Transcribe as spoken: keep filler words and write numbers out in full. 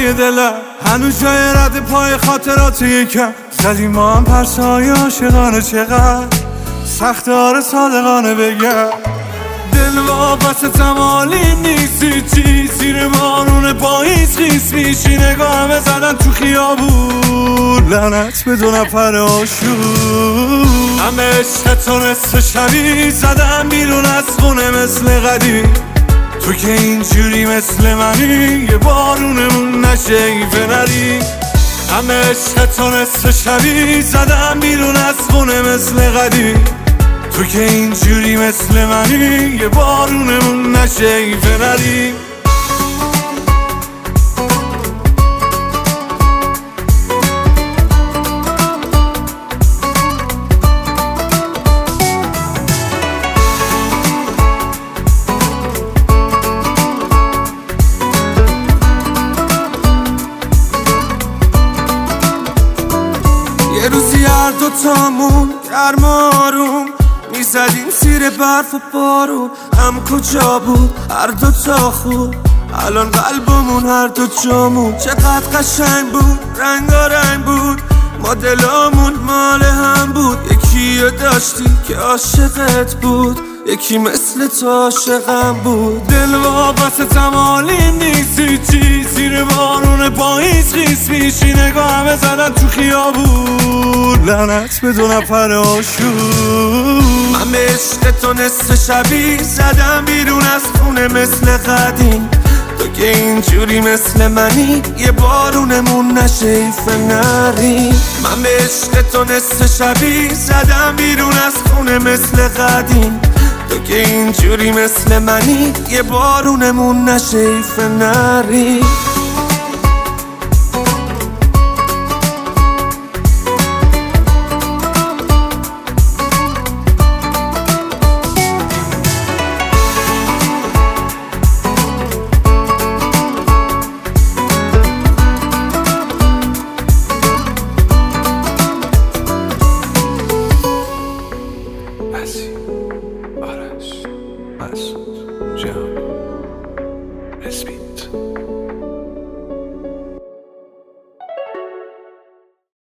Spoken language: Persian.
های دلم هنوز جای رد پای خاطرات یکم زدیم ما هم پرسای عاشقانه چقدر سخت آره صادقانه بگم دل وابستم حالیم نیستی چی زیر بارون پاییز خیس میشی نگاهم زدن تو خیابون لعنت به دو نفر آشور همه عشق تو نصف شبی زدم بیرون از خونه مثل قدیم تو که اینجوری مثل منی یه بارونمون نشه ایفه نری همه عشق تو نصف شبی زدم بیرون از خونه مثل قدیم تو که اینجوری مثل منی یه بارونمون نشه ایفه نری یه روزی هر دوتامون گرم آروم میزدیم زیر برف و بارون هم کجا بود هر دوتا خوب الان قلبمون هر دو جامون چقدر قشنگ بود رنگارنگ بود ما دلامون مال هم بود یکی رو داشتی که عاشقت بود یکی مثل تو عاشقم بود دل وابستم حالیم نیستی چی زیر بارون پاییز خیس میشی نگاهم زدن تو خیابون لعنت به دو نفر آشور من به عشق تو نصف شبی زدم بیرون از خونه مثل قدیم تو که اینجوری مثل منی یه بارونمون نشه ایفه نری من به عشق تو نصف شبی زدم بیرون از خونه مثل قدیم تو که اینجوری مثل منی یه بارونمون نشه ایفه نری